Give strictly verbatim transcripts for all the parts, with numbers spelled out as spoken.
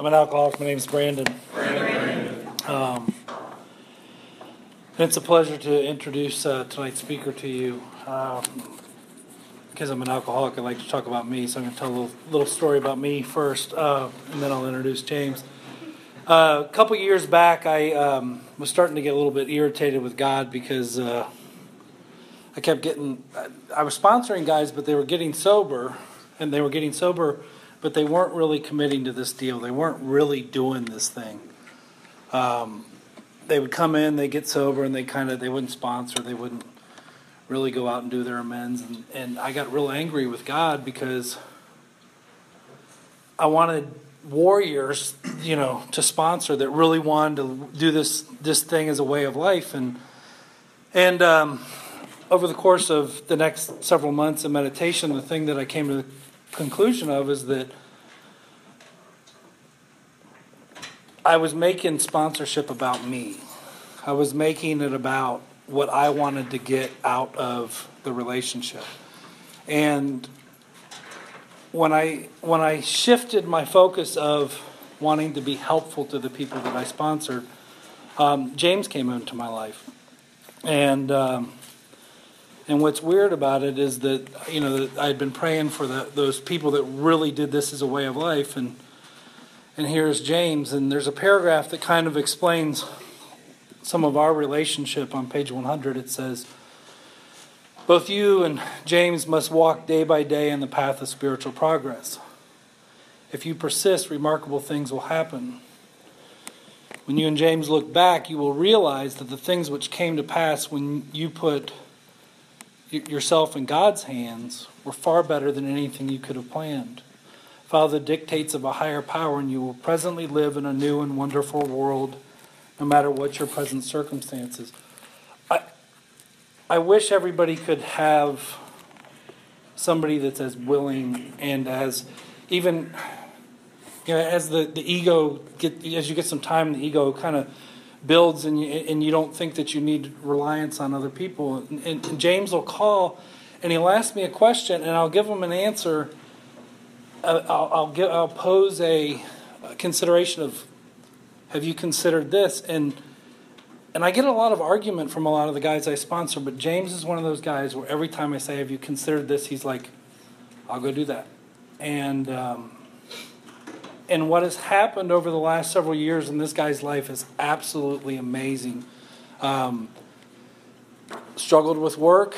I'm an alcoholic. My name's Brandon. Brandon. Um, and it's a pleasure to introduce uh, tonight's speaker to you. Um, because I'm an alcoholic, I like to talk about me, so I'm going to tell a little, little story about me first, uh, and then I'll introduce James. Uh, a couple years back, I um, was starting to get a little bit irritated with God because uh, I kept getting, I was sponsoring guys, but they were getting sober, and they were getting sober, but they weren't really committing to this deal. They weren't really doing this thing. Um, they would come in, they get sober, and they kind of, they wouldn't sponsor, they wouldn't really go out and do their amends. And, and I got real angry with God because I wanted warriors, you know, to sponsor that really wanted to do this this thing as a way of life. And and um, over the course of the next several months of meditation, the thing that I came to the conclusion of is that I was making sponsorship about me. I was making it about what I wanted to get out of the relationship. And when I when I shifted my focus of wanting to be helpful to the people that I sponsored, um, James came into my life. And um, and what's weird about it is that, you know, that I'd been praying for the, those people that really did this as a way of life. And and here's James, and there's a paragraph that kind of explains some of our relationship. On page one hundred, it says, "Both you and James must walk day by day in the path of spiritual progress. If you persist, remarkable things will happen. When you and James look back, you will realize that the things which came to pass when you put yourself in God's hands were far better than anything you could have planned. Follow the dictates of a higher power, and you will presently live in a new and wonderful world, no matter what your present circumstances." I I wish everybody could have somebody that's as willing and as even, you know, as the, the ego get as you get some time, the ego kind of builds, and you, and you don't think that you need reliance on other people. And, and, and James will call, and he'll ask me a question, and I'll give him an answer. I'll, I'll, give, I'll pose a, a consideration of, have you considered this? And and I get a lot of argument from a lot of the guys I sponsor, but James is one of those guys where every time I say, have you considered this? He's like, I'll go do that. And um, and what has happened over the last several years in this guy's life is absolutely amazing. Um, struggled with work.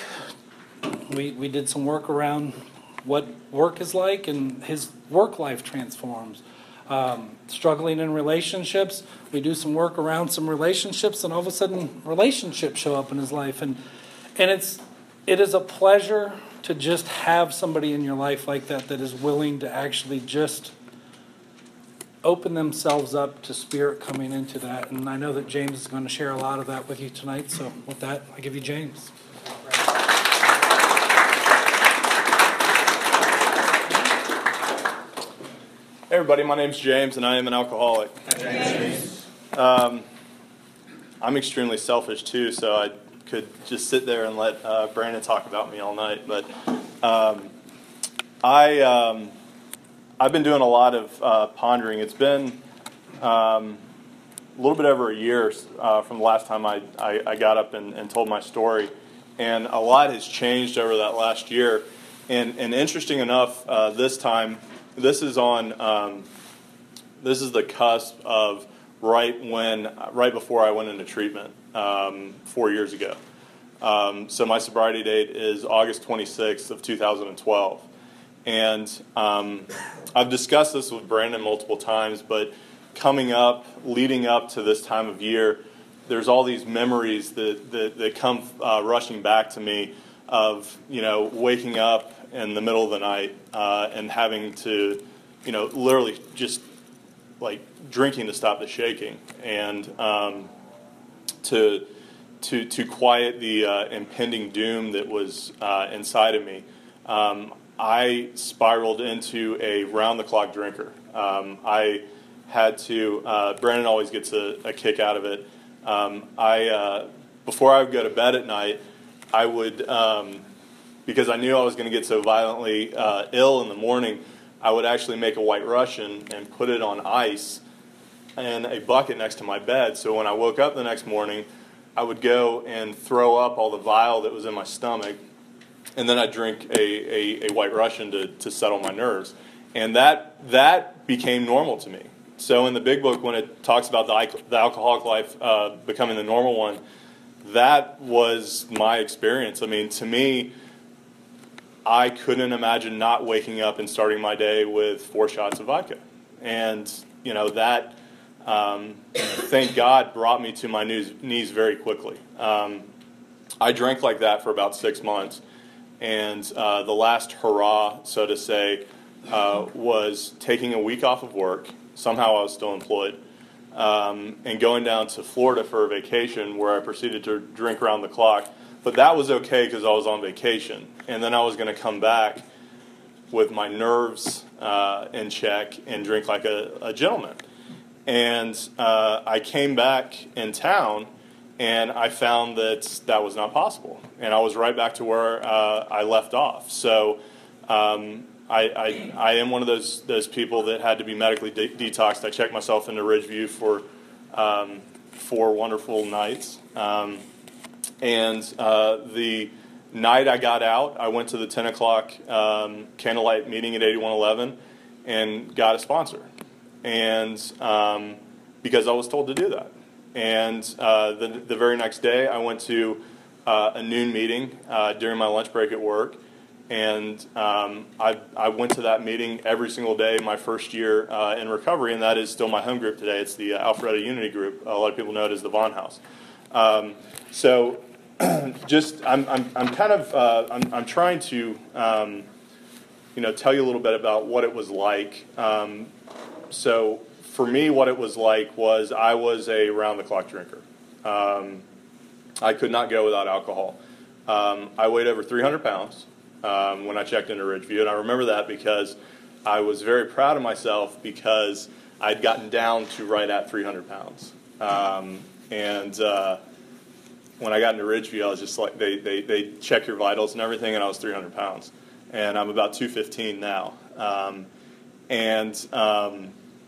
We we did some work around what work is like, and his work life transforms. Um, struggling in relationships, we do some work around some relationships, and all of a sudden relationships show up in his life. And and it's it is a pleasure to just have somebody in your life like that that is willing to actually just open themselves up to Spirit coming into that. And I know that James is going to share a lot of that with you tonight. So with that, I give you James. Hey everybody, my name's James, and I am an alcoholic. James. Um, I'm extremely selfish too, so I could just sit there and let uh, Brandon talk about me all night. But um, I, um, I've been doing a lot of uh, pondering. It's been um, a little bit over a year uh, from the last time I, I, I got up and, and told my story, and a lot has changed over that last year. And, and interesting enough, uh, this time. This is on. Um, this is the cusp of right when, right before I went into treatment um, four years ago. Um, so my sobriety date is August twenty-sixth of two thousand twelve, and um, I've discussed this with Brandon multiple times. But coming up, leading up to this time of year, there's all these memories that that, that come uh, rushing back to me of, you know, waking up in the middle of the night uh, and having to, you know, literally just like drinking to stop the shaking, and um, to to to quiet the uh, impending doom that was uh, inside of me. Um, I spiraled into a round-the-clock drinker. Um, I had to. Uh, Brandon always gets a, a kick out of it. Um, I uh, before I would go to bed at night, I would. Um, Because I knew I was going to get so violently uh, ill in the morning, I would actually make a White Russian and put it on ice in a bucket next to my bed. So when I woke up the next morning, I would go and throw up all the bile that was in my stomach, and then I'd drink a, a, a White Russian to, to settle my nerves. And that that became normal to me. So in the Big Book, when it talks about the, the alcoholic life uh, becoming the normal one, that was my experience. I mean, to me, I couldn't imagine not waking up and starting my day with four shots of vodka. And, you know, that, um, thank God, brought me to my knees, knees very quickly. Um, I drank like that for about six months. And uh, the last hurrah, so to say, uh, was taking a week off of work. Somehow I was still employed. Um, and going down to Florida for a vacation where I proceeded to drink around the clock. But that was okay because I was on vacation. And then I was going to come back with my nerves uh, in check and drink like a, a gentleman. And uh, I came back in town, and I found that that was not possible. And I was right back to where uh, I left off. So um, I, I, I am one of those those people that had to be medically de- detoxed. I checked myself into Ridgeview for um, four wonderful nights. Um, and uh, the night I got out, I went to the ten o'clock um, candlelight meeting at eighty-one eleven and got a sponsor. And um, because I was told to do that. And uh, the, the very next day, I went to uh, a noon meeting uh, during my lunch break at work. And um, I, I went to that meeting every single day my first year uh, in recovery, and that is still my home group today. It's the uh, Alpharetta Unity Group. A lot of people know it as the Vaughn House. Um, so just I'm, I'm, I'm kind of uh, I'm, I'm trying to um, you know tell you a little bit about what it was like. Um, so for me, what it was like was I was a round-the-clock drinker. Um, I could not go without alcohol. Um, I weighed over three hundred pounds. Um, when I checked into Ridgeview, and I remember that because I was very proud of myself because I'd gotten down to right at three hundred pounds. Um, and uh, when I got into Ridgeview, I was just like, they, they, they check your vitals and everything, and I was three hundred pounds. And I'm about two fifteen now. Um, and um,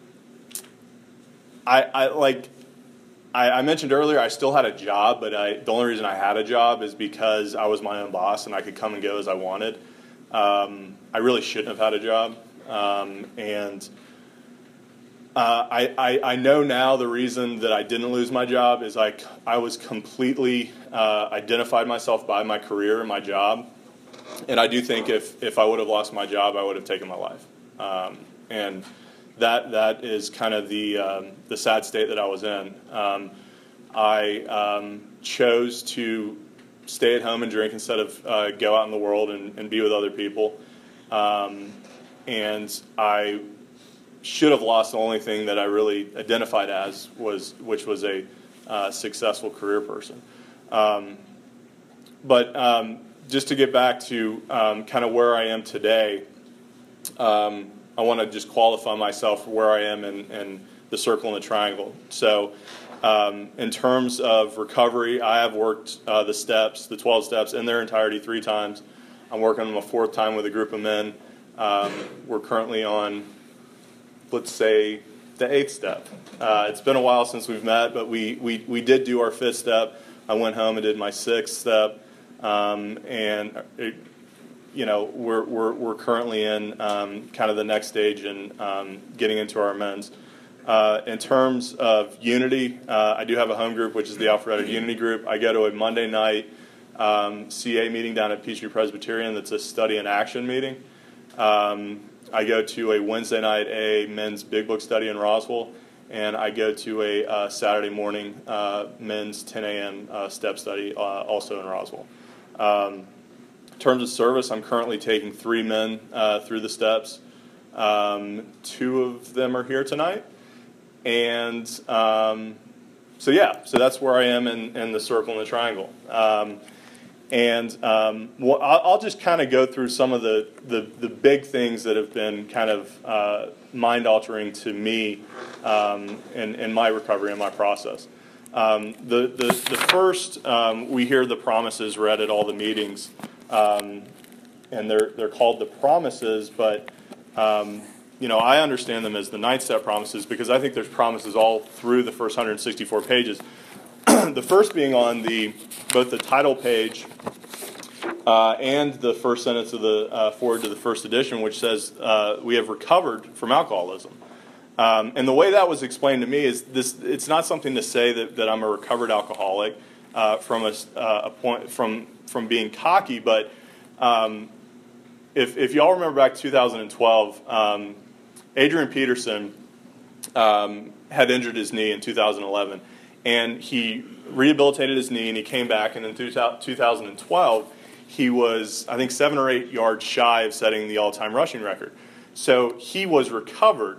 I, I like... I mentioned earlier I still had a job, but I, the only reason I had a job is because I was my own boss and I could come and go as I wanted. Um, I really shouldn't have had a job. Um, and uh, I, I, I know now the reason that I didn't lose my job is I, I was completely uh, identified myself by my career and my job. And I do think if, if I would have lost my job, I would have taken my life. Um, and That that is kind of the um, the sad state that I was in. Um, I um, chose to stay at home and drink instead of uh, go out in the world and, and be with other people. Um, and I should have lost the only thing that I really identified as was, which was a uh, successful career person. Um, but um, just to get back to um, kind of where I am today. Um, I want to just qualify myself for where I am in, in the circle and the triangle. So um, in terms of recovery, I have worked uh, the steps, the twelve steps, in their entirety three times. I'm working them a fourth time with a group of men. Um, we're currently on, let's say, the eighth step. Uh, it's been a while since we've met, but we, we, we did do our fifth step. I went home and did my sixth step. Um, and it, You know, we're we're we're currently in um, kind of the next stage in um, getting into our amends. Uh, in terms of unity, uh, I do have a home group, which is the Alpharetta Unity Group. I go to a Monday night um, C A meeting down at Peachtree Presbyterian. That's a study and action meeting. Um, I go to a Wednesday night A men's Big Book study in Roswell, and I go to a uh, Saturday morning uh, men's ten a.m. Uh, step study uh, also in Roswell. Um, In terms of service, I'm currently taking three men uh, through the steps. Um, two of them are here tonight. And um, so, yeah, so that's where I am in, in the circle and the triangle. Um, and um, well, I'll, I'll just kind of go through some of the, the, the big things that have been kind of uh, mind-altering to me um, in, in my recovery and my process. Um, the, the, the first, um, we hear the promises read at all the meetings. Um, and they're they're called the promises, but Um, you know, I understand them as the ninth step promises because I think there's promises all through the first one hundred sixty-four pages. The first being on the both the title page uh, and the first sentence of the uh, forward to the first edition, which says uh, we have recovered from alcoholism. Um, and the way that was explained to me is this: it's not something to say that, that I'm a recovered alcoholic uh, from a, uh, a point from from being cocky, but um, if if y'all remember back to two thousand twelve, um, Adrian Peterson um, had injured his knee in two thousand eleven, and he rehabilitated his knee, and he came back, and in two thousand twelve, he was, I think, seven or eight yards shy of setting the all-time rushing record. So he was recovered.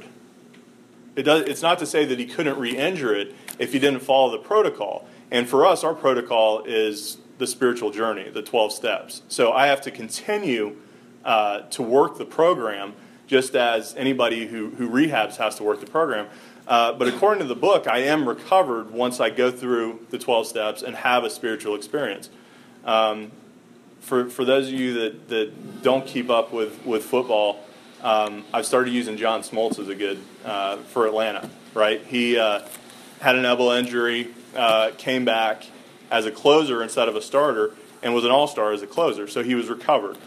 It does, it's not to say that he couldn't re-injure it if he didn't follow the protocol. And for us, our protocol is the spiritual journey, the twelve steps. So I have to continue uh, to work the program just as anybody who, who rehabs has to work the program. Uh, but according to the book, I am recovered once I go through the twelve steps and have a spiritual experience. Um, for for those of you that, that don't keep up with, with football, um, I've started using John Smoltz as a good uh, for Atlanta, right? He uh, had an elbow injury, uh, came back as a closer instead of a starter, and was an all-star as a closer, so he was recovered.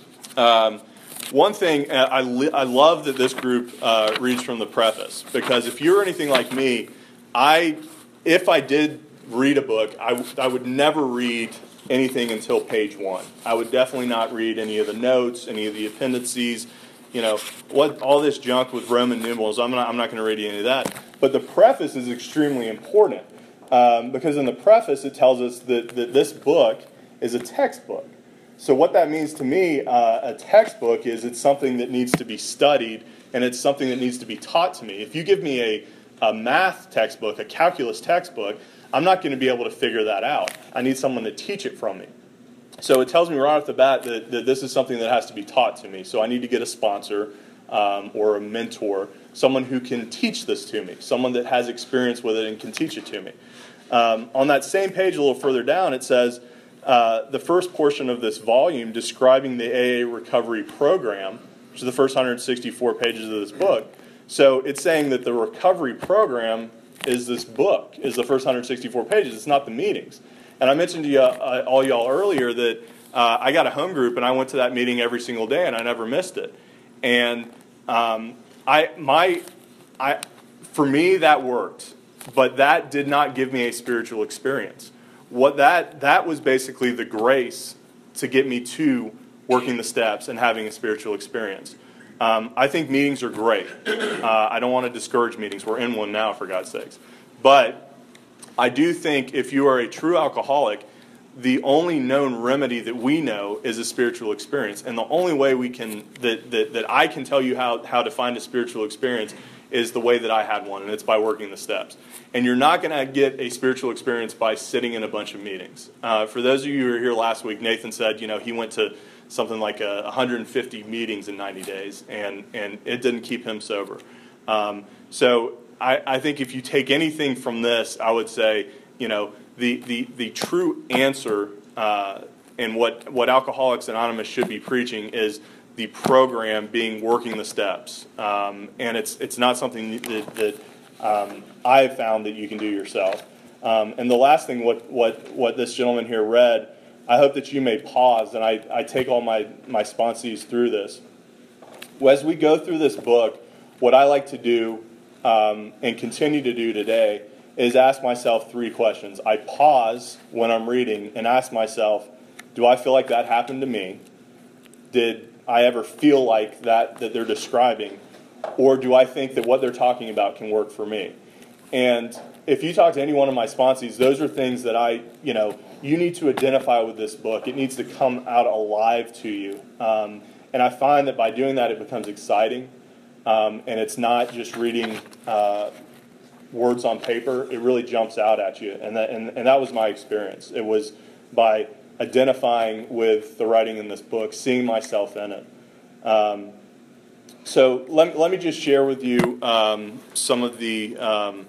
Um, One thing, uh, I, li- I love that this group uh, reads from the preface, because if you're anything like me, I, if I did read a book, I, w- I would never read anything until page one. I would definitely not read any of the notes, any of the appendices, you know, what all this junk with Roman numerals. I'm not, I'm not going to read any of that. But the preface is extremely important, um, because in the preface it tells us that, that this book is a textbook. So what that means to me, uh, a textbook, is it's something that needs to be studied, and it's something that needs to be taught to me. If you give me a, a math textbook, a calculus textbook, I'm not going to be able to figure that out. I need someone to teach it from me. So it tells me right off the bat that, that this is something that has to be taught to me. So I need to get a sponsor um, or a mentor, someone who can teach this to me, someone that has experience with it and can teach it to me. Um, on that same page a little further down, it says, Uh, the first portion of this volume describing the A A recovery program, which is the first one hundred sixty-four pages of this book. So it's saying that the recovery program is this book, is the first one hundred sixty-four pages. It's not the meetings. And I mentioned to you, uh, all y'all earlier that uh, I got a home group, and I went to that meeting every single day, and I never missed it. And um, I, my, I, for me, that worked, but that did not give me a spiritual experience. What that that was basically the grace to get me to working the steps and having a spiritual experience. Um, I think meetings are great. Uh, I don't want to discourage meetings. We're in one now, for God's sakes. But I do think if you are a true alcoholic, the only known remedy that we know is a spiritual experience. And the only way we can that that, that I can tell you how, how to find a spiritual experience is the way that I had one, and it's by working the steps. And you're not going to get a spiritual experience by sitting in a bunch of meetings. Uh, for those of you who were here last week, Nathan said, you know, he went to something like a, one hundred fifty meetings in ninety days, and, and it didn't keep him sober. Um, so I, I think if you take anything from this, I would say, you know, the, the, the true answer uh, and what, what Alcoholics Anonymous should be preaching is the program being working the steps. Um, and it's it's not something that, that um, I've found that you can do yourself. Um, and the last thing, what, what, what this gentleman here read, I hope that you may pause, and I, I take all my, my sponsees through this. As we go through this book, what I like to do um, and continue to do today is ask myself three questions. I pause when I'm reading and ask myself, do I feel like that happened to me? Did I ever feel like that that they're describing? Or do I think that what they're talking about can work for me? And if you talk to any one of my sponsees, those are things that I, you know, you need to identify with this book. It needs to come out alive to you. Um, and I find that by doing that, it becomes exciting. Um, and it's not just reading uh, words on paper. It really jumps out at you. And that, and, and that was my experience. It was by identifying with the writing in this book, seeing myself in it. Um, so let, let me just share with you um, some of the um,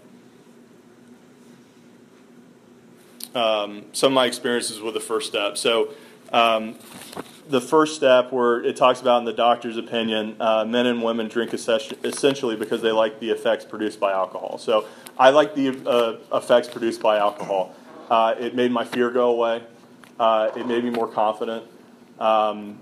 um, some of my experiences with the first step. So um, the first step where it talks about in the doctor's opinion, uh, men and women drink essentially because they like the effects produced by alcohol. So I like the uh, effects produced by alcohol. Uh, it made my fear go away. Uh, it made me more confident. Um,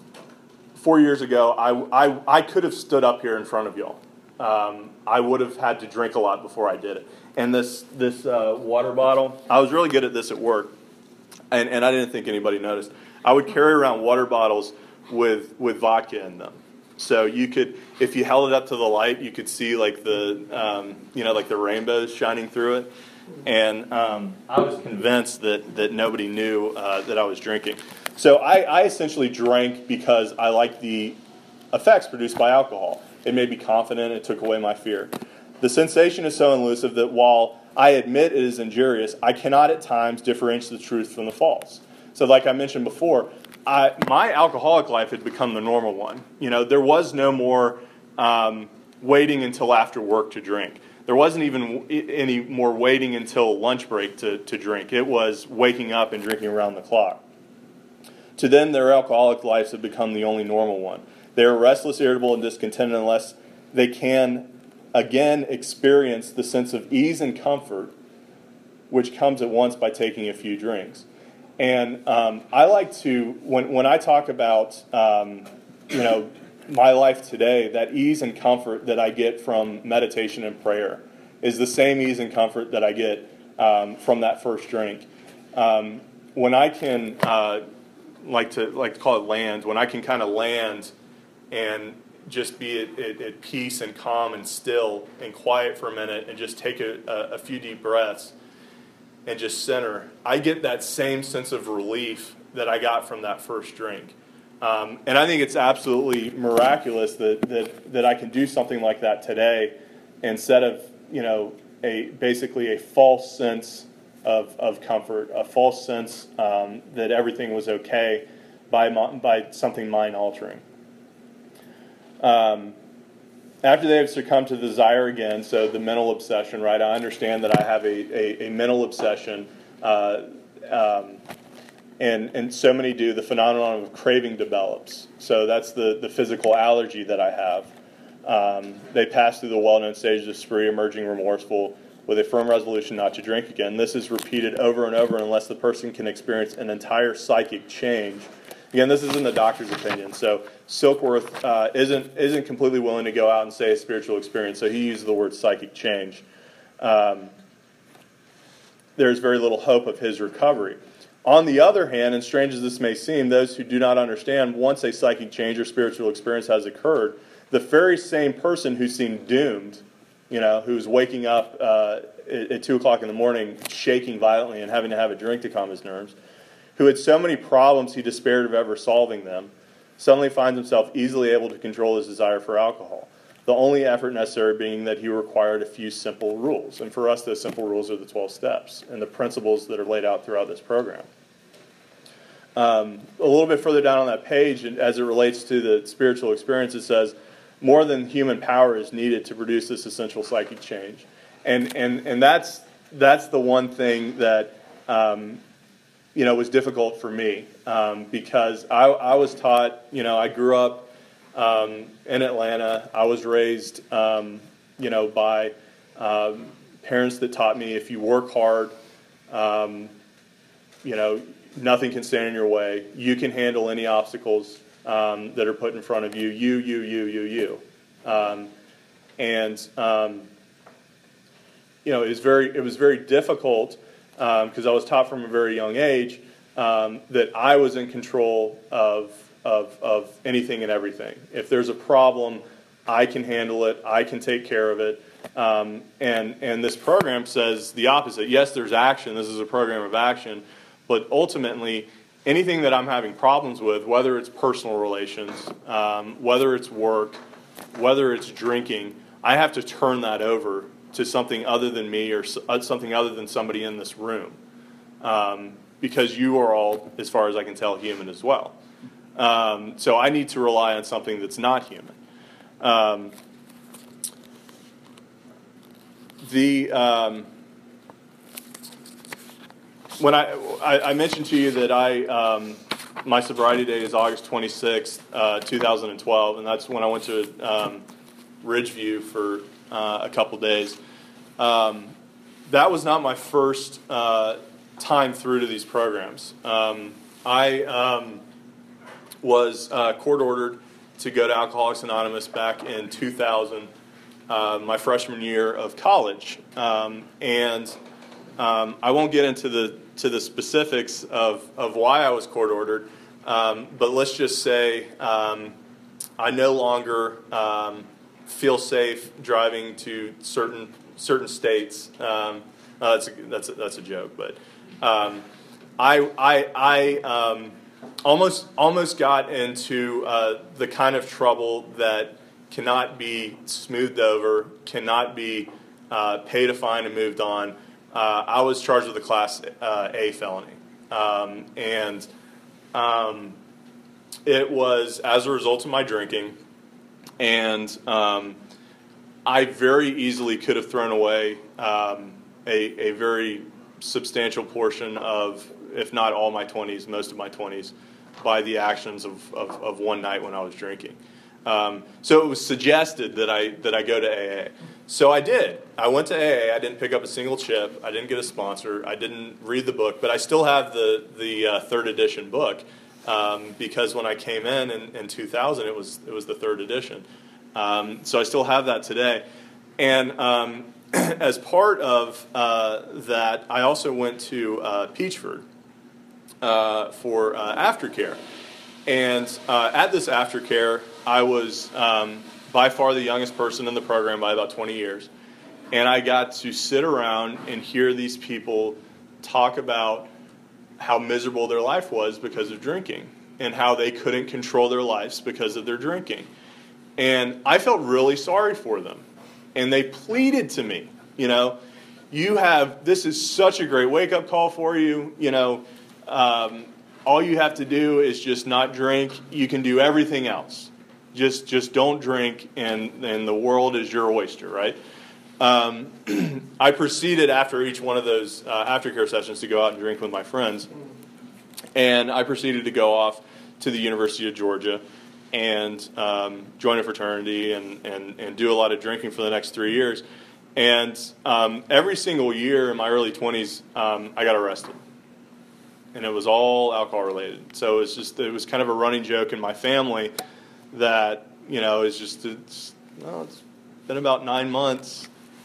four years ago, I, I, I could have stood up here in front of y'all. Um, I would have had to drink a lot before I did it. And this this uh, water bottle, I was really good at this at work, and, and I didn't think anybody noticed. I would carry around water bottles with with vodka in them. So you could, if you held it up to the light, you could see like the um, you know like the rainbows shining through it. And um, I was convinced that that nobody knew uh, that I was drinking. So I, I essentially drank because I liked the effects produced by alcohol. It made me confident. It took away my fear. The sensation is so elusive that while I admit it is injurious, I cannot at times differentiate the truth from the false. So like I mentioned before, I, my alcoholic life had become the normal one. You know, there was no more um, waiting until after work to drink. There wasn't even any more waiting until lunch break to, to drink. It was waking up and drinking around the clock. To them, their alcoholic lives have become the only normal one. They are restless, irritable, and discontented unless they can again experience the sense of ease and comfort which comes at once by taking a few drinks. And um, I like to, when, when I talk about, um, you know, my life today, that ease and comfort that I get from meditation and prayer is the same ease and comfort that I get um, from that first drink. Um, when I can, uh, like to like to call it land, when I can kind of land and just be at, at, at peace and calm and still and quiet for a minute and just take a, a, a few deep breaths and just center, I get that same sense of relief that I got from that first drink. Um, and I think it's absolutely miraculous that, that that I can do something like that today instead of, you know, a basically a false sense of, of comfort, a false sense um, that everything was okay by by something mind-altering. Um, after they have succumbed to the desire again, so the mental obsession, right? I understand that I have a, a, a mental obsession, uh, um, and and so many do. The phenomenon of craving develops. So that's the, the physical allergy that I have. Um, they pass through the well-known stages of spree, emerging remorseful, with a firm resolution not to drink again. This is repeated over and over unless the person can experience an entire psychic change. Again, this is in the doctor's opinion. So Silkworth uh, isn't isn't completely willing to go out and say a spiritual experience. So he uses the word psychic change. Um, there's very little hope of his recovery. On the other hand, and strange as this may seem, those who do not understand, once a psychic change or spiritual experience has occurred, the very same person who seemed doomed, you know, who's waking up uh, at, at two o'clock in the morning, shaking violently and having to have a drink to calm his nerves, who had so many problems he despaired of ever solving them, suddenly finds himself easily able to control his desire for alcohol. The only effort necessary being that he required a few simple rules. And for us, those simple rules are the twelve steps and the principles that are laid out throughout this program. Um, a little bit further down on that page, as it relates to the spiritual experience, it says, more than human power is needed to produce this essential psychic change. And and, and that's that's the one thing that um, you know was difficult for me um, because I, I was taught, you know, I grew up um, in Atlanta. I was raised, um, you know, by um, parents that taught me if you work hard, um, you know, nothing can stand in your way. You can handle any obstacles um, that are put in front of you. You, you, you, you, you. Um, and um, you know, it was very, it was very difficult because um, I was taught from a very young age um, that I was in control of, of of anything and everything. If there's a problem, I can handle it. I can take care of it. Um, and and this program says the opposite. Yes, there's action. This is a program of action. But ultimately, anything that I'm having problems with, whether it's personal relations, um, whether it's work, whether it's drinking, I have to turn that over to something other than me or something other than somebody in this room. Um, because you are all, as far as I can tell, human as well. Um, so I need to rely on something that's not human. Um, the... Um, When I, I I mentioned to you that I um, my sobriety date is August twenty-sixth, uh, two thousand twelve, and that's when I went to um, Ridgeview for uh, a couple days. Um, that was not my first uh, time through to these programs. Um, I um, was uh, court-ordered to go to Alcoholics Anonymous back in two thousand, uh, my freshman year of college. Um, and um, I won't get into the to the specifics of, of why I was court-ordered, um, but let's just say um, I no longer um, feel safe driving to certain certain states. Um, uh, that's a, that's a, that's a joke, but um, I I I um, almost almost got into uh, the kind of trouble that cannot be smoothed over, cannot be uh, paid a fine and moved on. Uh, I was charged with a Class uh, A felony, um, and um, it was as a result of my drinking, and um, I very easily could have thrown away um, a, a very substantial portion of, if not all my twenties, most of my twenties, by the actions of, of, of one night when I was drinking. Um, so it was suggested that I that I go to A A. So I did. I went to A A. I didn't pick up a single chip. I didn't get a sponsor. I didn't read the book, but I still have the the uh, third edition book um, because when I came in, in in two thousand, it was it was the third edition. Um, so I still have that today. And um, as part of uh, that, I also went to uh, Peachford uh, for uh, aftercare. And uh, at this aftercare, I was um, by far the youngest person in the program by about twenty years. And I got to sit around and hear these people talk about how miserable their life was because of drinking and how they couldn't control their lives because of their drinking. And I felt really sorry for them. And they pleaded to me, you know, you have, this is such a great wake-up call for you, you know, um, all you have to do is just not drink. You can do everything else. Just just don't drink, and, and the world is your oyster, right? Um, I proceeded after each one of those uh, aftercare sessions to go out and drink with my friends. And I proceeded to go off to the University of Georgia and um, join a fraternity and, and, and do a lot of drinking for the next three years. And um, every single year in my early twenties, um, I got arrested. And it was all alcohol related. So it was just, it was kind of a running joke in my family that, you know, it's just, it's, well, it's been about nine months.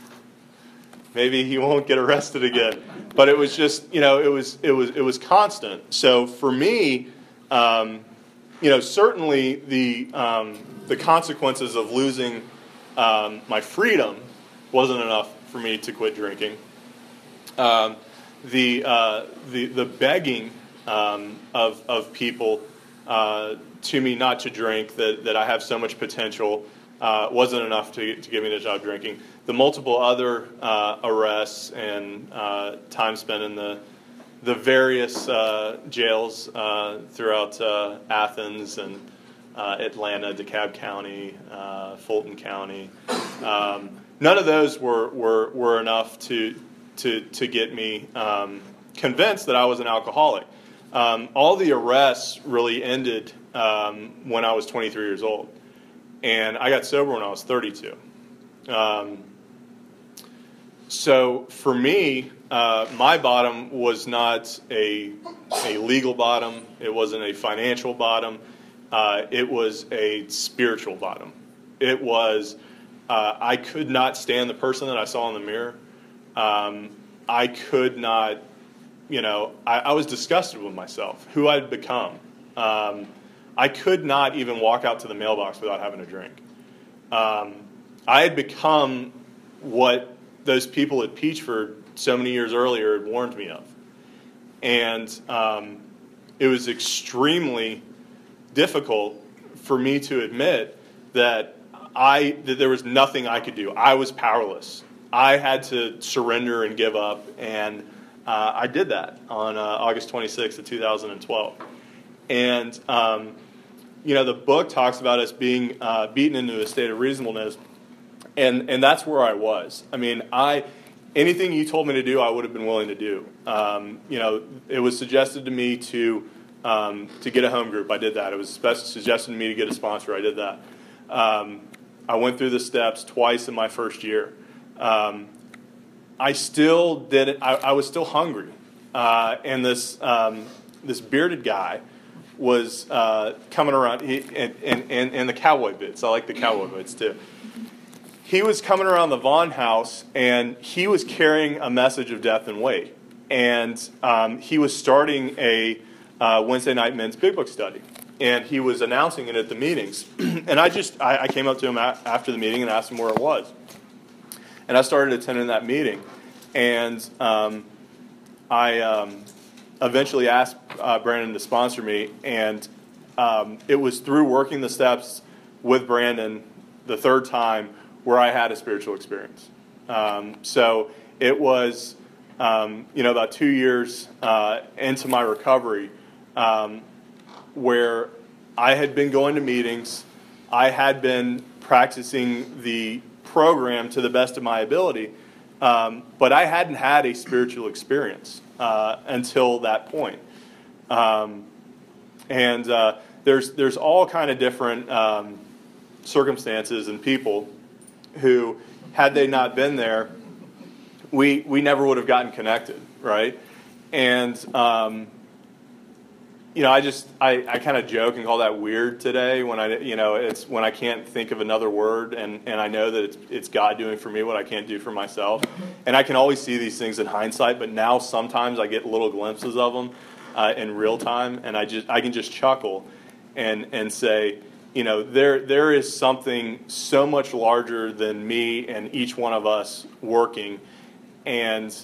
Maybe he won't get arrested again. But it was just, you know, it was, it was, it was constant. So for me, um, you know, certainly the, um, the consequences of losing um, my freedom wasn't enough for me to quit drinking. Um, The, uh, the the begging um, of of people uh, to me not to drink, that, that I have so much potential, uh, wasn't enough to to get me to stop drinking. The multiple other uh, arrests and uh, time spent in the the various uh, jails uh, throughout uh, Athens and uh, Atlanta, DeKalb County, uh, Fulton County, um, none of those were were were enough to. to to get me um, convinced that I was an alcoholic. Um, all the arrests really ended um, when I was twenty-three years old. And I got sober when I was thirty-two. Um, so for me, uh, my bottom was not a, a legal bottom. It wasn't a financial bottom. Uh, it was a spiritual bottom. It was, uh, I could not stand the person that I saw in the mirror. Um, I could not, you know, I, I was disgusted with myself, who I'd become. Um, I could not even walk out to the mailbox without having a drink. Um, I had become what those people at Peachford so many years earlier had warned me of. And um, it was extremely difficult for me to admit that I that there was nothing I could do. I was powerless. I had to surrender and give up, and uh, I did that on uh, August twenty-sixth of two thousand twelve. And, um, you know, the book talks about us being uh, beaten into a state of reasonableness, and, and that's where I was. I mean, I anything you told me to do, I would have been willing to do. Um, you know, it was suggested to me to um, to get a home group. I did that. It was suggested to me to get a sponsor. I did that. Um, I went through the steps twice in my first year. Um, I still didn't. I, I was still hungry, uh, and this um, this bearded guy was uh, coming around, he, and, and, and, and the cowboy boots. I like the cowboy boots too. He was coming around the Vaughn house, and he was carrying a message of death and weight. And um, he was starting a uh, Wednesday night men's big book study, and he was announcing it at the meetings. And I just, I, I came up to him a- after the meeting and asked him where it was. And I started attending that meeting, and um, I um, eventually asked uh, Brandon to sponsor me, and um, it was through working the steps with Brandon the third time where I had a spiritual experience. Um, so it was, um, you know, about two years uh, into my recovery, um, where I had been going to meetings, I had been practicing the program to the best of my ability, um, but I hadn't had a spiritual experience uh, until that point. Um, and uh, there's there's all kind of different um, circumstances and people who, had they not been there, we we never would have gotten connected, right? And um, you know, I just I, I kind of joke and call that weird today when I you know it's when I can't think of another word, and, and I know that it's it's God doing for me what I can't do for myself, and I can always see these things in hindsight, but now sometimes I get little glimpses of them uh, in real time, and I just I can just chuckle and and say, you know, there there is something so much larger than me and each one of us working, and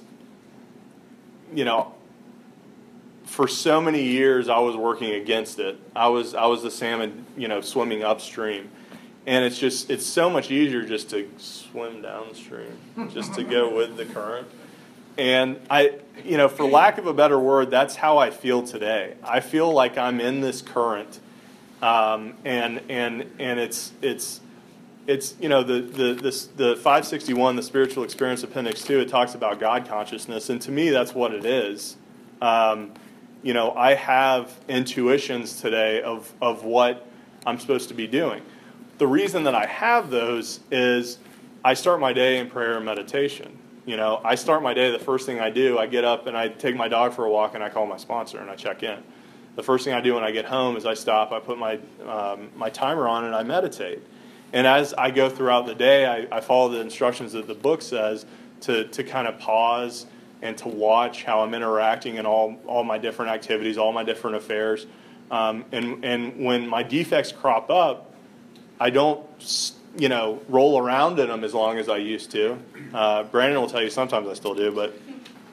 you know, for so many years I was working against it. I was I was the salmon, you know, swimming upstream, and it's just it's so much easier just to swim downstream, just to go with the current. And I, you know, for lack of a better word, that's how I feel today. I feel like I'm in this current. Um, and and and it's it's it's you know the the this, the five sixty-one, the spiritual experience appendix two, it talks about God consciousness, and to me that's what it is. Um, you know, I have intuitions today of of what I'm supposed to be doing. The reason that I have those is I start my day in prayer and meditation. You know, I start my day, the first thing I do, I get up and I take my dog for a walk and I call my sponsor and I check in. The first thing I do when I get home is I stop, I put my um, my timer on, and I meditate. And as I go throughout the day, I, I follow the instructions that the book says to to kind of pause and to watch how I'm interacting in all, all my different activities, all my different affairs. Um, and, and when my defects crop up, I don't, you know, roll around in them as long as I used to. Uh, Brandon will tell you sometimes I still do, but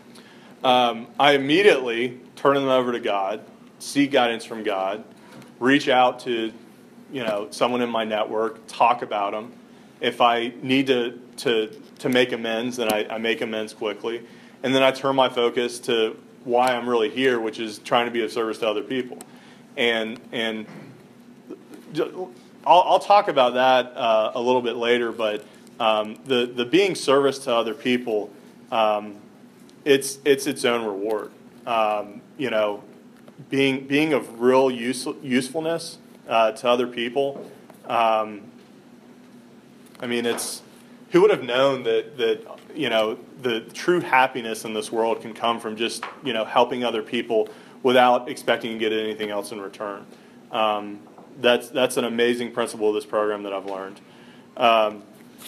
um, I immediately turn them over to God, seek guidance from God, reach out to, you know, someone in my network, talk about them. If I need to to to make amends, then I, I make amends quickly, and then I turn my focus to why I'm really here, which is trying to be of service to other people. And and I'll, I'll talk about that uh, a little bit later, but um, the the being service to other people, um, it's it's its own reward. Um, you know. Being being of real use, usefulness uh, to other people, um, I mean, it's who would have known that that you know the true happiness in this world can come from just you know helping other people without expecting to get anything else in return. Um, that's that's an amazing principle of this program that I've learned. Um,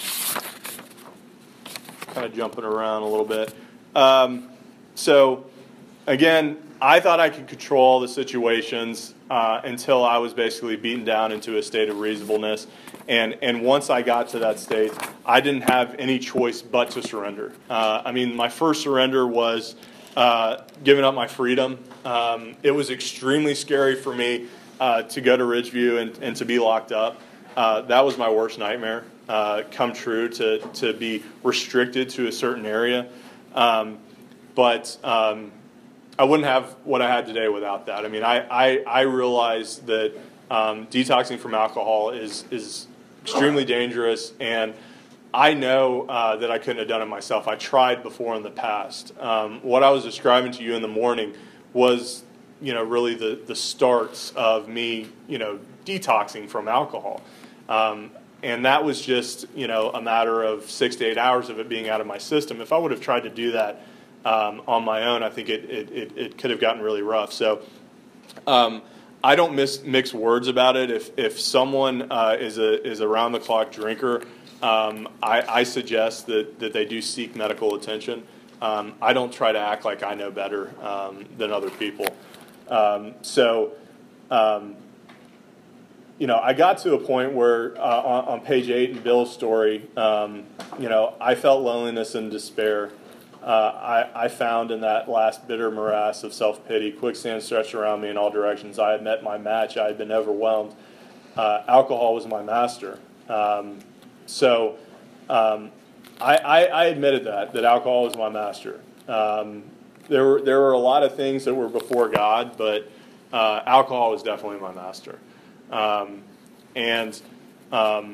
kind of jumping around a little bit. Um, so again. I thought I could control the situations uh, until I was basically beaten down into a state of reasonableness. And, and once I got to that state, I didn't have any choice but to surrender. Uh, I mean, my first surrender was uh, giving up my freedom. Um, it was extremely scary for me uh, to go to Ridgeview and, and to be locked up. Uh, that was my worst nightmare uh, come true, to, to be restricted to a certain area. Um, but... Um, I wouldn't have what I had today without that. I mean, I, I, I realize that um, detoxing from alcohol is is extremely dangerous, and I know uh, that I couldn't have done it myself. I tried before in the past. Um, what I was describing to you in the morning was you know, really the, the starts of me, you know, detoxing from alcohol. Um, and that was just, you know, a matter of six to eight hours of it being out of my system. If I would have tried to do that um, on my own, I think it, it, it, it could have gotten really rough. So um, I don't mis- mix words about it. If if someone uh, is a is a round the clock drinker, um, I, I suggest that, that they do seek medical attention. Um, I don't try to act like I know better um, than other people. Um, so, um, you know, I got to a point where uh, on, on page eight in Bill's story, um, you know, I felt loneliness and despair. Uh, I, I found in that last bitter morass of self-pity, quicksand stretched around me in all directions. I had met my match. I had been overwhelmed. Uh, alcohol was my master. Um, so um, I, I, I admitted that, that alcohol was my master. Um, there were there were a lot of things that were before God, but uh, alcohol was definitely my master. Um, and um,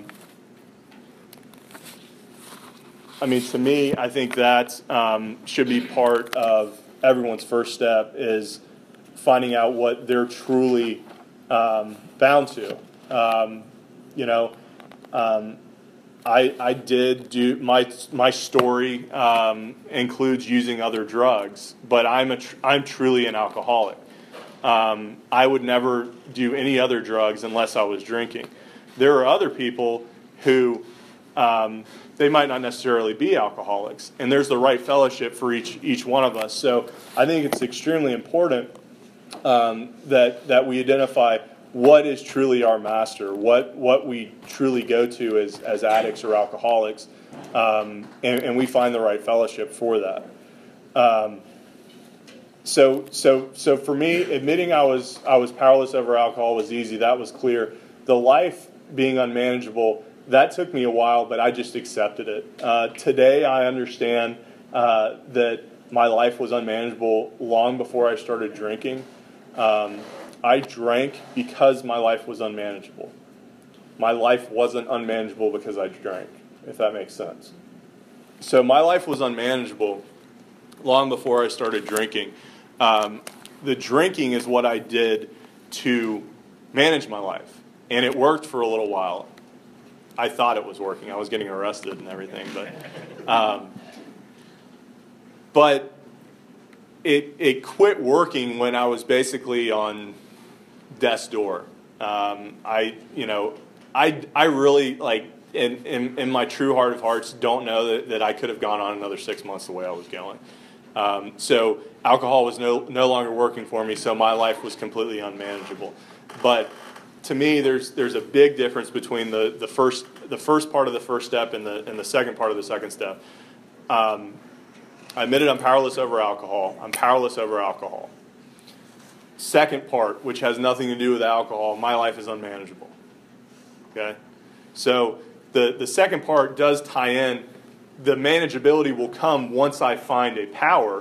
I mean, to me, I think that um, should be part of everyone's first step, is finding out what they're truly um, bound to. Um, you know, um, I, I did do my my story um, includes using other drugs, but I'm a tr- I'm truly an alcoholic. Um, I would never do any other drugs unless I was drinking. There are other people who um, they might not necessarily be alcoholics, and there's the right fellowship for each each one of us. So I think it's extremely important um, that that we identify what is truly our master, what what we truly go to as, as addicts or alcoholics, um, and, and we find the right fellowship for that. Um, so so so for me, admitting I was I was powerless over alcohol was easy. That was clear. The life being unmanageable, that took me a while, but I just accepted it. Uh, today, I understand uh, that my life was unmanageable long before I started drinking. Um, I drank because my life was unmanageable. My life wasn't unmanageable because I drank, if that makes sense. So my life was unmanageable long before I started drinking. Um, the drinking is what I did to manage my life, and it worked for a little while. I thought it was working. I was getting arrested and everything, but um, but it it quit working when I was basically on death's door. Um, I, you know, I, I really, like, in, in, in my true heart of hearts, don't know that, that I could have gone on another six months the way I was going. Um, so alcohol was no, no longer working for me, so my life was completely unmanageable. But to me, there's there's a big difference between the, the first the first part of the first step and the and the second part of the second step. Um, I admitted I'm powerless over alcohol. I'm powerless over alcohol. Second part, which has nothing to do with alcohol, my life is unmanageable. Okay? So the, the second part does tie in. The manageability will come once I find a power,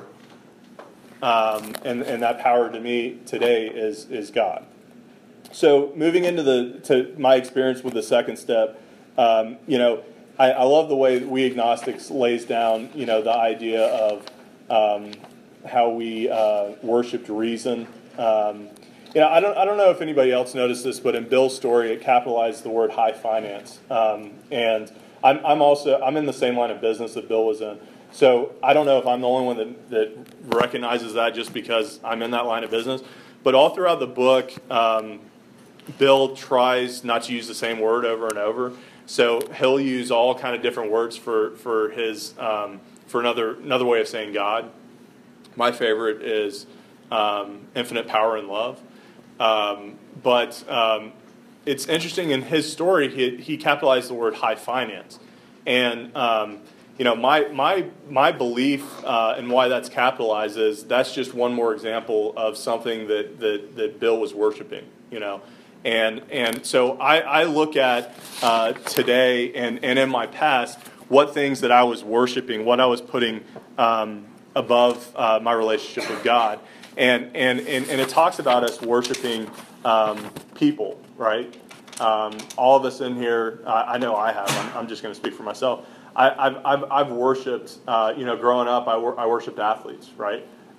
um, and, and that power to me today is, is God. So moving into the to my experience with the second step, um, you know, I, I love the way we agnostics lays down, you know, the idea of um, how we uh, worshipped reason. Um, you know, I don't I don't know if anybody else noticed this, but in Bill's story, it capitalized the word high finance. Um, and I'm I'm also I'm in the same line of business that Bill was in. So I don't know if I'm the only one that, that recognizes that just because I'm in that line of business. But all throughout the book, um, Bill tries not to use the same word over and over. So he'll use all kind of different words for for his um, for another another way of saying God. My favorite is um, infinite power and love. Um, but um, it's interesting in his story, he he capitalized the word high finance, and um, you know my my my belief uh, and why that's capitalized is that's just one more example of something that that, that Bill was worshiping. You know. And and so I, I look at uh, today and, and in my past what things that I was worshiping, what I was putting um, above uh, my relationship with God. And, and, and, and it talks about us worshiping um, people, right? Um, all of us in here, uh, I know I have, I'm, I'm just going to speak for myself. I, I've, I've, I've worshipped, uh, you know, growing up, I, wor- I worshipped athletes, right?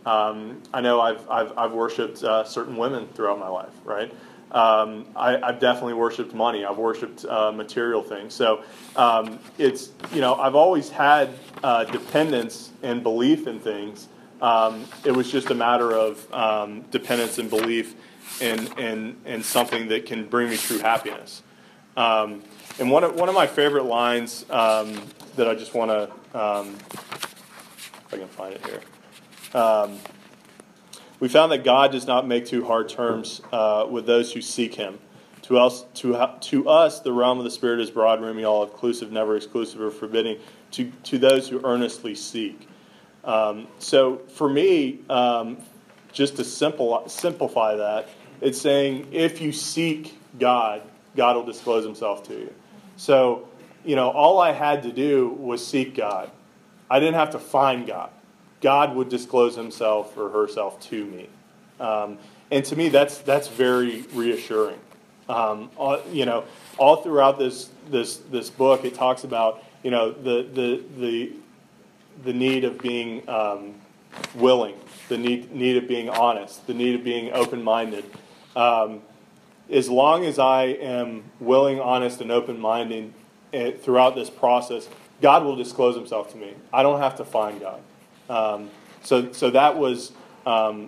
Um, I know I've I've, I've worshipped uh, certain women throughout my life, right? Um, I, I've definitely worshipped money. I've worshipped uh, material things. So um, it's, you know, I've always had uh, dependence and belief in things. Um, it was just a matter of um, dependence and belief in, in, in something that can bring me true happiness. Um, and one of, one of my favorite lines um, that I just want to, um, if I can find it here. Um, We found that God does not make too hard terms uh, with those who seek Him. To us, to, to us, the realm of the Spirit is broad, roomy, all-inclusive, never exclusive or forbidding, to, to those who earnestly seek. Um, so for me, um, just to simple, simplify that, it's saying if you seek God, God will disclose Himself to you. So, you know, all I had to do was seek God. I didn't have to find God. God would disclose Himself or herself to me, um, and to me, that's that's very reassuring. Um, all, you know, all throughout this this this book, it talks about you know the the the the need of being um, willing, the need need of being honest, the need of being open-minded. Um, as long as I am willing, honest, and open-minded uh, throughout this process, God will disclose Himself to me. I don't have to find God. Um, so, so that was um,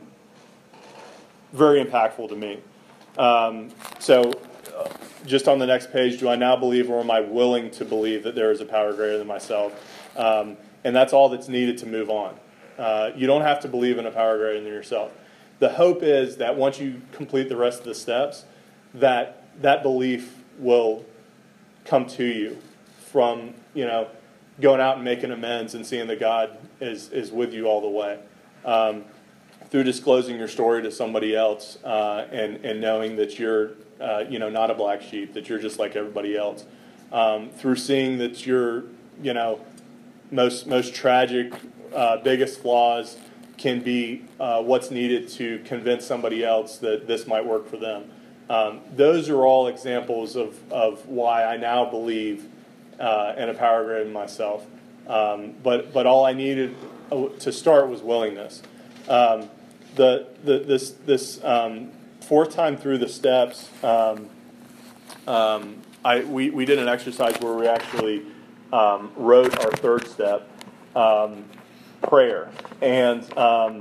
very impactful to me. Um, so, uh, just on the next page, do I now believe, or am I willing to believe that there is a power greater than myself? Um, and that's all that's needed to move on. Uh, you don't have to believe in a power greater than yourself. The hope is that once you complete the rest of the steps, that that belief will come to you from, you know, going out and making amends and seeing that God is, is with you all the way. Um, through disclosing your story to somebody else uh, and, and knowing that you're uh, you know, not a black sheep, that you're just like everybody else. Um, through seeing that your you know, most, most tragic, uh, biggest flaws can be uh, what's needed to convince somebody else that this might work for them. Um, those are all examples of, of why I now believe Uh, and a power greater than myself. Um, but but all I needed to start was willingness. Um, the the this this um, fourth time through the steps, um, um, I we, we did an exercise where we actually um, wrote our third step, um, prayer, and um,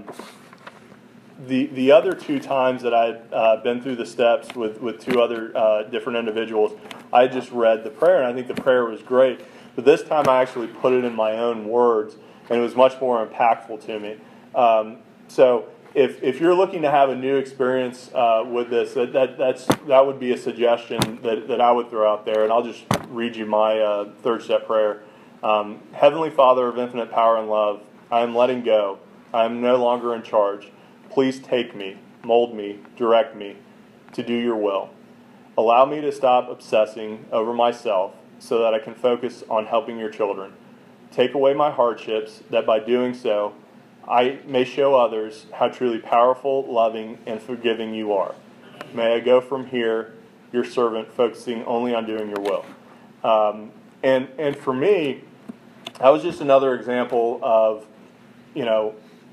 the the other two times that I'd uh, been through the steps with with two other uh, different individuals, I just read the prayer, and I think the prayer was great. But this time I actually put it in my own words, and it was much more impactful to me. Um, so if if you're looking to have a new experience uh, with this, that, that that's that would be a suggestion that, that I would throw out there, and I'll just read you my uh, third step prayer. Um, Heavenly Father of infinite power and love, I am letting go. I am no longer in charge. Please take me, mold me, direct me to do your will. Allow me to stop obsessing over myself so that I can focus on helping your children. Take away my hardships, that by doing so, I may show others how truly powerful, loving, and forgiving you are. May I go from here, your servant, focusing only on doing your will. Um, and and for me, that was just another example of, you know,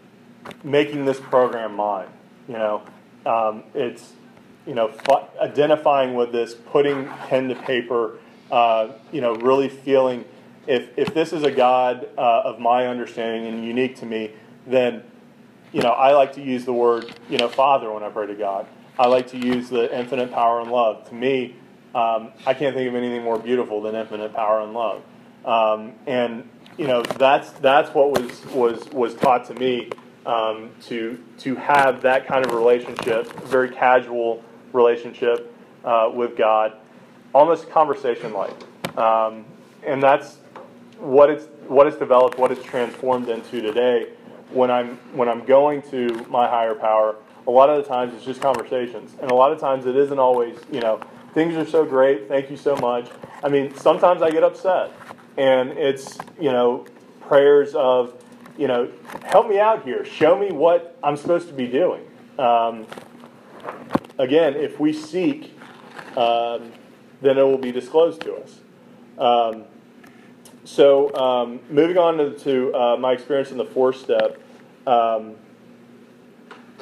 making this program mine. You know, um, it's, you know, f- identifying with this, putting pen to paper, uh, you know, really feeling if if this is a God uh, of my understanding and unique to me, then, you know, I like to use the word, you know, Father when I pray to God. I like to use the infinite power and love. To me, um, I can't think of anything more beautiful than infinite power and love. Um, and you know, that's that's what was was was taught to me. Um, to to have that kind of relationship, a very casual relationship uh, with God, almost conversation-like, um, and that's what it's what it's developed, what it's transformed into today. When I'm when I'm going to my higher power, a lot of the times it's just conversations, and a lot of times it isn't always, you know, things are so great, thank you so much. I mean, sometimes I get upset, and it's, you know, prayers of, you know, help me out here. Show me what I'm supposed to be doing. Um, again, if we seek, um, then it will be disclosed to us. Um, so, um, moving on to, to uh, my experience in the fourth step, um,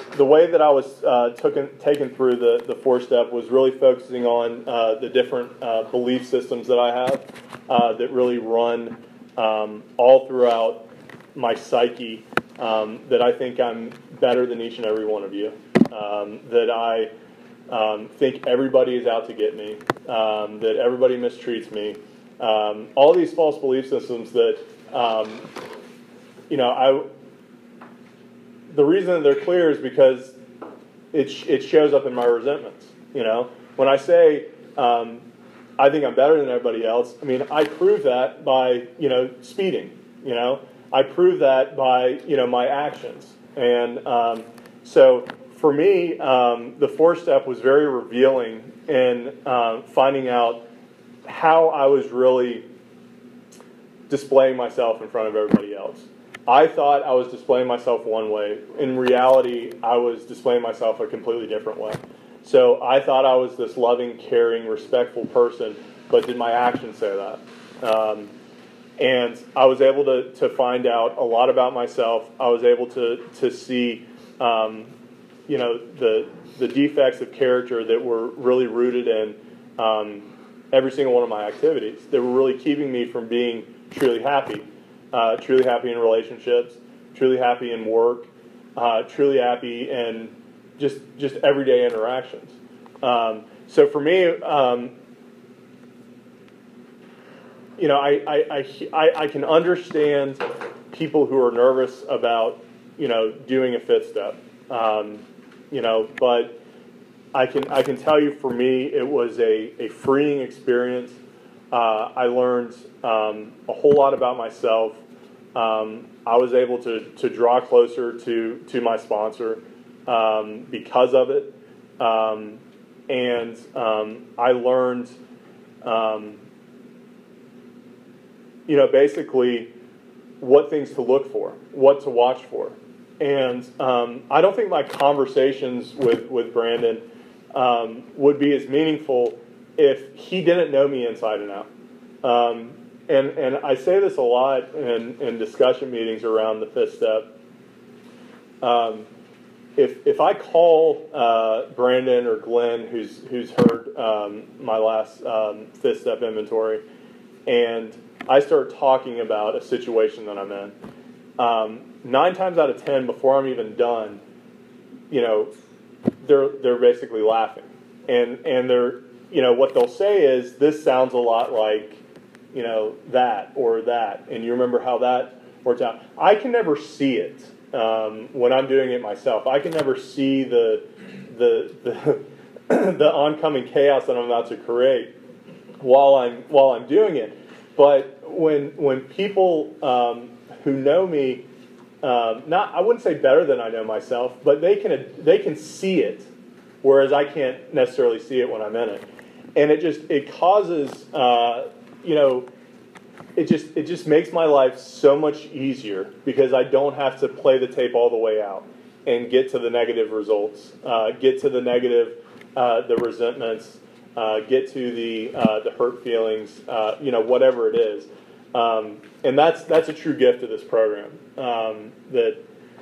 the way that I was uh, taken taken through the the four step was really focusing on uh, the different uh, belief systems that I have uh, that really run um, all throughout my psyche. Um, that I think I'm better than each and every one of you. Um, that I um, think everybody is out to get me. Um, that everybody mistreats me. Um, all these false belief systems that um, you know I. The reason that they're clear is because it sh- it shows up in my resentments. You know, when I say um, I think I'm better than everybody else, I mean I prove that by you know speeding. You know, I prove that by you know my actions, and um, so for me, um, the fourth step was very revealing in um, finding out how I was really displaying myself in front of everybody else. I thought I was displaying myself one way. In reality, I was displaying myself a completely different way. So I thought I was this loving, caring, respectful person, but did my actions say that? Um, and I was able to, to find out a lot about myself. I was able to to see, um, you know, the the defects of character that were really rooted in um, every single one of my activities. They were really keeping me from being truly happy. Uh, truly happy in relationships, truly happy in work, uh, truly happy in just just everyday interactions. Um, so for me, um, you know, I I, I I can understand people who are nervous about you know doing a fifth step, um, you know, but I can I can tell you for me it was a, a freeing experience. Uh, I learned um, a whole lot about myself. Um, I was able to, to draw closer to, to my sponsor um, because of it. Um, and um, I learned, um, you know, basically what things to look for, what to watch for. And um, I don't think my conversations with, with Brandon um, would be as meaningful if he didn't know me inside and out. Um, and and I say this a lot in, in discussion meetings around the fifth step. Um, if if I call uh, Brandon or Glenn, who's who's heard um, my last um, fifth step inventory, and I start talking about a situation that I'm in, um, nine times out of ten, before I'm even done, you know, they're they're basically laughing, and and they're you know what they'll say is, this sounds a lot like, you know, that or that, and you remember how that worked out. I can never see it um, when I'm doing it myself. I can never see the the the, the oncoming chaos that I'm about to create while I'm while I'm doing it. But when when people um, who know me, um, not I wouldn't say better than I know myself, but they can they can see it, whereas I can't necessarily see it when I'm in it, and it just it causes. Uh, You know, it just it just makes my life so much easier because I don't have to play the tape all the way out and get to the negative results, uh, get to the negative, uh, the resentments, uh, get to the uh, the hurt feelings, uh, you know, whatever it is, um, and that's that's a true gift of this program um, that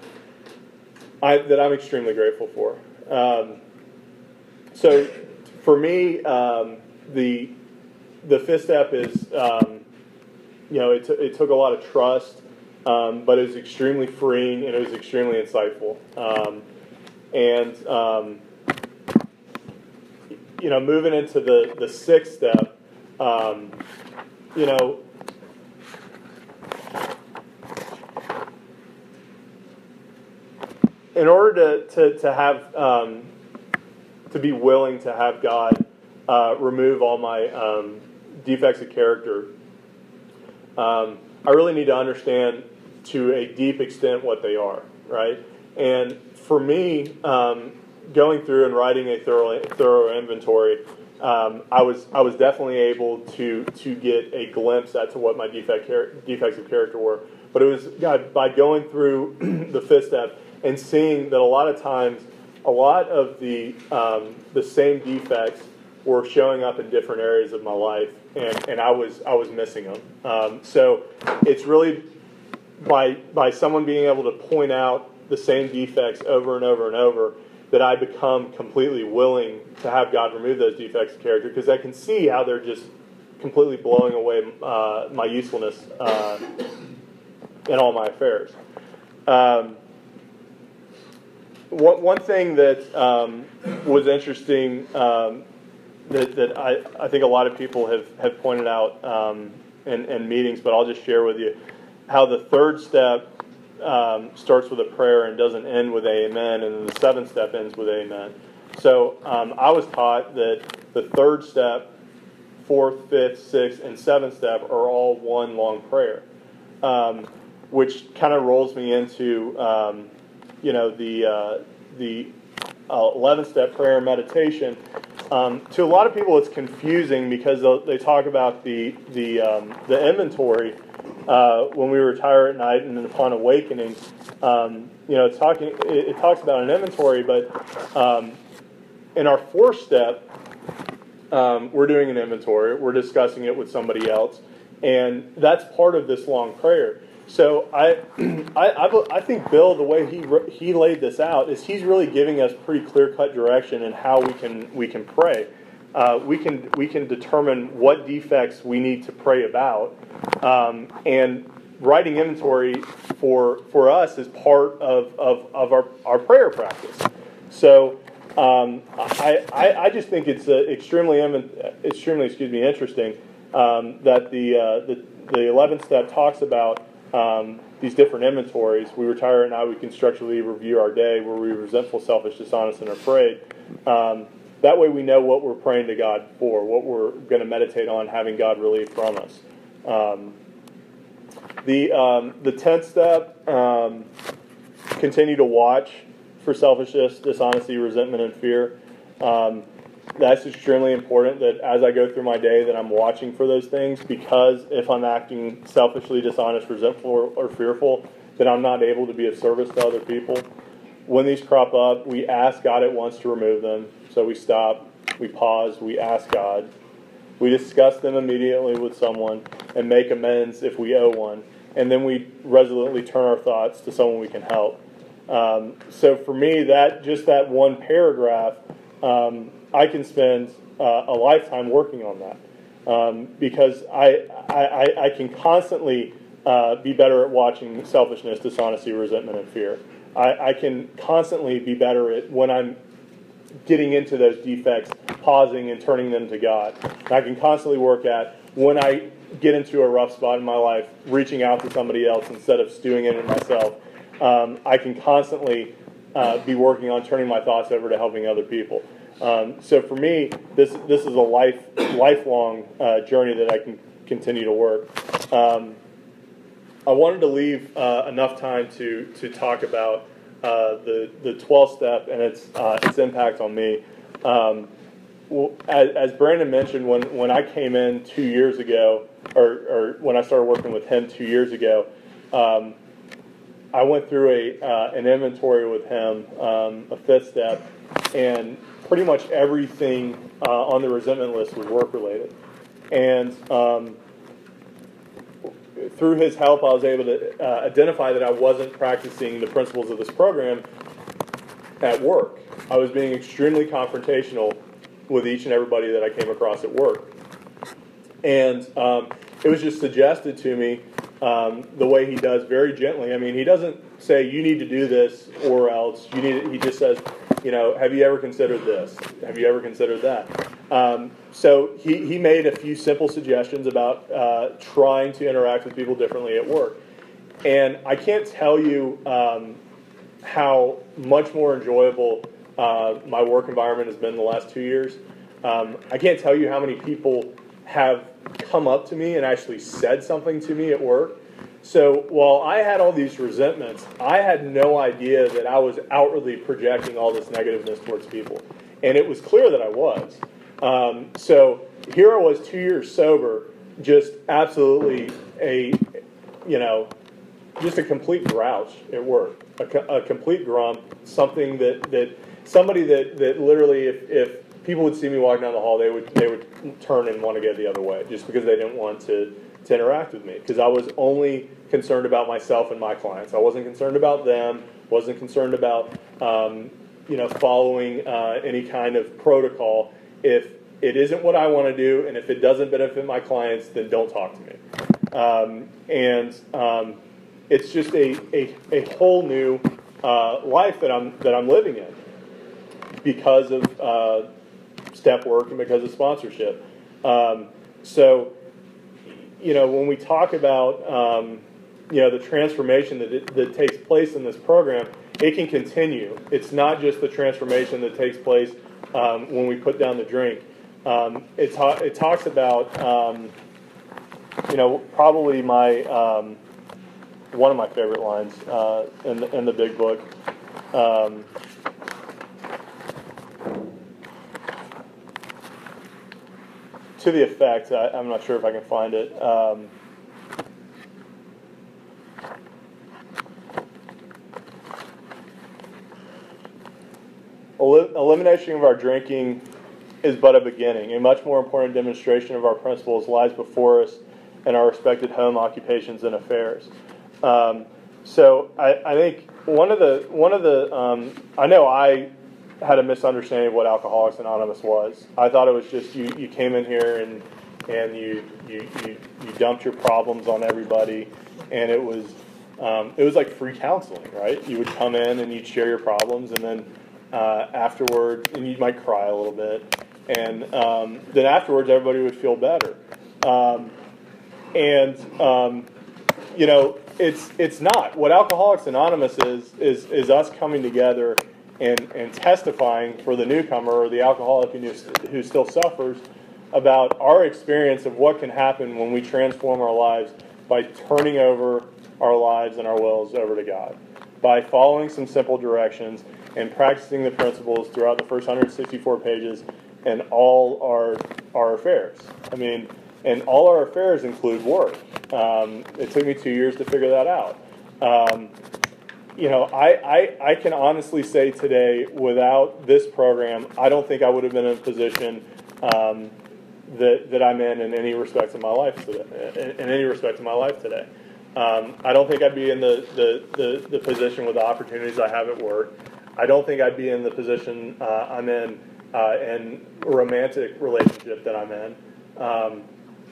I that I'm extremely grateful for. Um, so, for me, um, the The fifth step is, um, you know, it, t- it took a lot of trust, um, but it was extremely freeing and it was extremely insightful. Um, and, um, you know, moving into the, the sixth step, um, you know, in order to, to, to have, um, to be willing to have God uh, remove all my um, defects of character, um, I really need to understand to a deep extent what they are, right? And for me, um, going through and writing a thorough thorough inventory, um, I was I was definitely able to to get a glimpse as to what my defect defects of character were. But it was God, by going through the fifth step and seeing that a lot of times, a lot of the um, the same defects were showing up in different areas of my life, and, and I was I was missing them. Um, so it's really by by someone being able to point out the same defects over and over and over, that I become completely willing to have God remove those defects of character, because I can see how they're just completely blowing away uh, my usefulness uh, in all my affairs. Um, one, one thing that um, was interesting um, that, that I, I think a lot of people have, have pointed out um, in, in meetings, but I'll just share with you, how the third step um, starts with a prayer and doesn't end with amen, and then the seventh step ends with amen. So um, I was taught that the third step, fourth, fifth, sixth, and seventh step are all one long prayer, um, which kind of rolls me into, um, you know, the uh, the uh, eleventh step, prayer and meditation. Um, to a lot of people, it's confusing because they talk about the the um, the inventory uh, when we retire at night and then upon awakening. Um, you know, it's talking. It, it talks about an inventory, but um, in our fourth step, um, we're doing an inventory. We're discussing it with somebody else, and that's part of this long prayer. So I, I, I, I think Bill, the way he he laid this out, is he's really giving us pretty clear cut direction in how we can we can pray. Uh, we can we can determine what defects we need to pray about, um, and writing inventory for for us is part of of, of our, our prayer practice. So um, I, I I just think it's uh, extremely extremely excuse me interesting um, that the uh, the the eleventh step talks about. Um, these different inventories. We retire and now we constructively review our day. Were we resentful, selfish, dishonest, and afraid? Um, that way we know what we're praying to God for, what we're going to meditate on, having God relieve from us. Um, the um, the tenth step, um, continue to watch for selfishness, dishonesty, resentment, and fear. Um, That's extremely important, that as I go through my day that I'm watching for those things, because if I'm acting selfishly, dishonest, resentful, or, or fearful, then I'm not able to be of service to other people. When these crop up, we ask God at once to remove them. So we stop, we pause, we ask God. We discuss them immediately with someone and make amends if we owe one. And then we resolutely turn our thoughts to someone we can help. Um, so for me, that just that one paragraph, um, I can spend uh, a lifetime working on that um, because I, I, I can constantly uh, be better at watching selfishness, dishonesty, resentment, and fear. I, I can constantly be better at, when I'm getting into those defects, pausing and turning them to God. And I can constantly work at, when I get into a rough spot in my life, reaching out to somebody else instead of stewing in it myself. Um, I can constantly uh, be working on turning my thoughts over to helping other people. Um, so for me, this this is a life lifelong uh, journey that I can continue to work. Um, I wanted to leave uh, enough time to to talk about uh, the the twelfth step and its uh, its impact on me. Um, well, as, as Brandon mentioned, when when I came in two years ago, or or when I started working with him two years ago, um, I went through a uh, an inventory with him, um, a fifth step, and pretty much everything uh, on the resentment list was work-related. And um, through his help, I was able to uh, identify that I wasn't practicing the principles of this program at work. I was being extremely confrontational with each and everybody that I came across at work. And um, it was just suggested to me um, the way he does, very gently. I mean, he doesn't say, you need to do this or else. You need. He just says, you know, have you ever considered this? Have you ever considered that? Um, so he, he made a few simple suggestions about uh, trying to interact with people differently at work. And I can't tell you um, how much more enjoyable uh, my work environment has been the last two years. Um, I can't tell you how many people have come up to me and actually said something to me at work. So while I had all these resentments, I had no idea that I was outwardly projecting all this negativeness towards people. And it was clear that I was. Um, so here I was two years sober, just absolutely a, you know, just a complete grouch at work, a, a complete grump, something that, that somebody that, that literally, if, if people would see me walking down the hall, they would they would turn and want to go the other way just because they didn't want to to interact with me because I was only concerned about myself and my clients. I wasn't concerned about them, wasn't concerned about um, you know, following uh, any kind of protocol. If it isn't what I want to do, and if it doesn't benefit my clients, then don't talk to me. Um, and um, it's just a, a, a whole new uh, life that I'm that I'm living in because of uh, step work and because of sponsorship. Um, so, you know, when we talk about um, you know the transformation that it, that takes place in this program, it can continue. It's not just the transformation that takes place um, when we put down the drink. Um, it, ta- it talks about, um, you know, probably my um, one of my favorite lines uh, in the, in the big book. Um, to the effect, I, I'm not sure if I can find it. Um, Elimination of our drinking is but a beginning. A much more important demonstration of our principles lies before us in our respected home occupations and affairs. Um, so I, I think one of the one of the um, I know I had a misunderstanding of what Alcoholics Anonymous was. I thought it was just you, you came in here and and you, you you you dumped your problems on everybody, and it was um, it was like free counseling, right? You would come in and you'd share your problems, and then Uh, afterward, and you might cry a little bit, and um, then afterwards everybody would feel better. Um, and um, you know, it's it's not what Alcoholics Anonymous is is is us coming together and and testifying for the newcomer or the alcoholic who, who still suffers about our experience of what can happen when we transform our lives by turning over our lives and our wills over to God, by following some simple directions and practicing the principles throughout the first one hundred sixty-four pages and all our our affairs. I mean, and all our affairs include work. Um, it took me two years to figure that out. Um, you know, I, I, I can honestly say today, without this program, I don't think I would have been in a position um, that that I'm in in any respect of my life today. In, in any respect of my life today, um, I don't think I'd be in the, the, the, the position with the opportunities I have at work. I don't think I'd be in the position uh, I'm in uh, in a romantic relationship that I'm in. Um,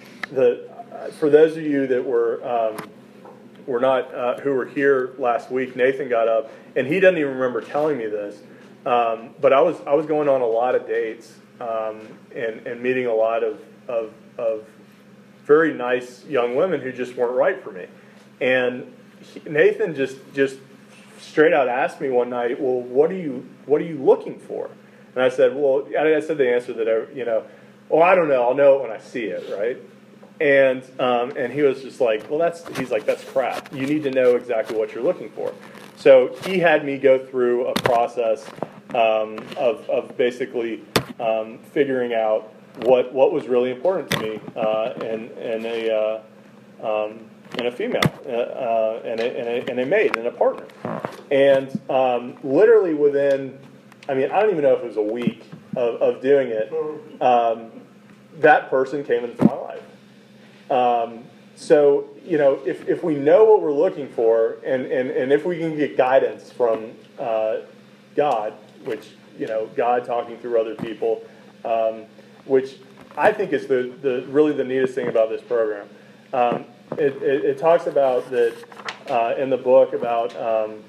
the for those of you that were um, were not uh, who were here last week, Nathan got up and he doesn't even remember telling me this. Um, but I was I was going on a lot of dates um, and and meeting a lot of, of of very nice young women who just weren't right for me. And he, Nathan just just. straight out asked me one night, well, what are you what are you looking for? And I said, well, I said the answer that, I, you know, well, I don't know. I'll know it when I see it, right? And um, and he was just like, well, that's he's like, that's crap. You need to know exactly what you're looking for. So he had me go through a process um, of of basically um, figuring out what what was really important to me uh, and and a. Uh, um, and a female, uh, uh, and, a, and, a, and a maid, and a partner. And um, literally within, I mean, I don't even know if it was a week of, of doing it, um, that person came into my life. Um, so, you know, if, if we know what we're looking for, and, and, and if we can get guidance from uh, God, which, you know, God talking through other people, um, which I think is the, the really the neatest thing about this program. Um, It, it, it talks about that uh, in the book about um,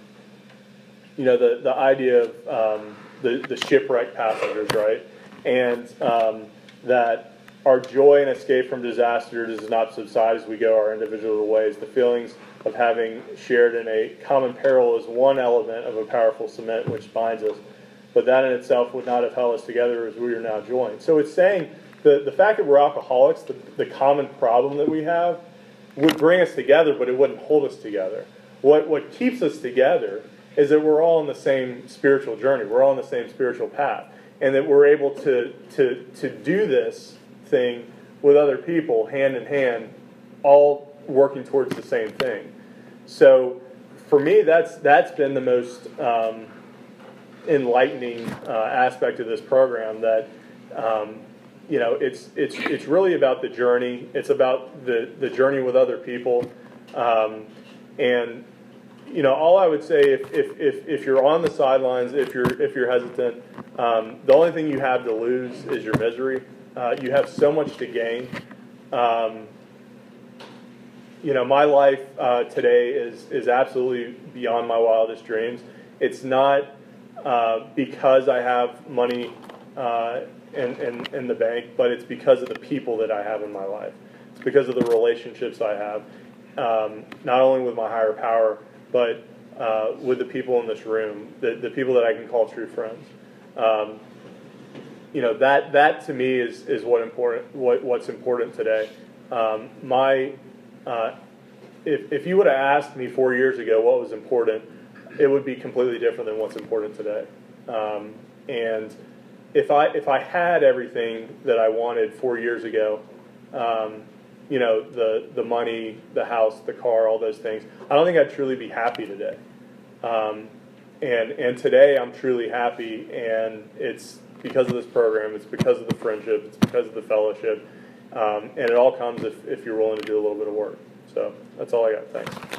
you know the, the idea of um, the, the shipwrecked passengers, right? And um, that our joy and escape from disaster does not subside as we go our individual ways. The feelings of having shared in a common peril is one element of a powerful cement which binds us, but that in itself would not have held us together as we are now joined. So it's saying the, the fact that we're alcoholics, the, the common problem that we have, would bring us together, but it wouldn't hold us together. What what keeps us together is that we're all on the same spiritual journey. We're all on the same spiritual path. And that we're able to to to do this thing with other people, hand in hand, all working towards the same thing. So for me, that's that's been the most um, enlightening uh, aspect of this program, that um, you know, it's it's it's really about the journey. It's about the the journey with other people, um, and you know, all I would say if if if, if you're on the sidelines, if you're if you're hesitant, um, the only thing you have to lose is your misery. Uh, you have so much to gain. Um, you know, my life uh, today is is absolutely beyond my wildest dreams. It's not uh, because I have money uh, in, in in the bank, but it's because of the people that I have in my life. It's because of the relationships I have, um, not only with my higher power, but uh, with the people in this room, the the people that I can call true friends. Um, you know, that that to me is is what important what what's important today. Um, my uh, if if you would have asked me four years ago what was important, it would be completely different than what's important today. Um, and if I if I had everything that I wanted four years ago, um, you know, the the money, the house, the car, all those things, I don't think I'd truly be happy today. Um, and and today I'm truly happy, and it's because of this program, it's because of the friendship, it's because of the fellowship, um, and it all comes if, if you're willing to do a little bit of work. So that's all I got. Thanks.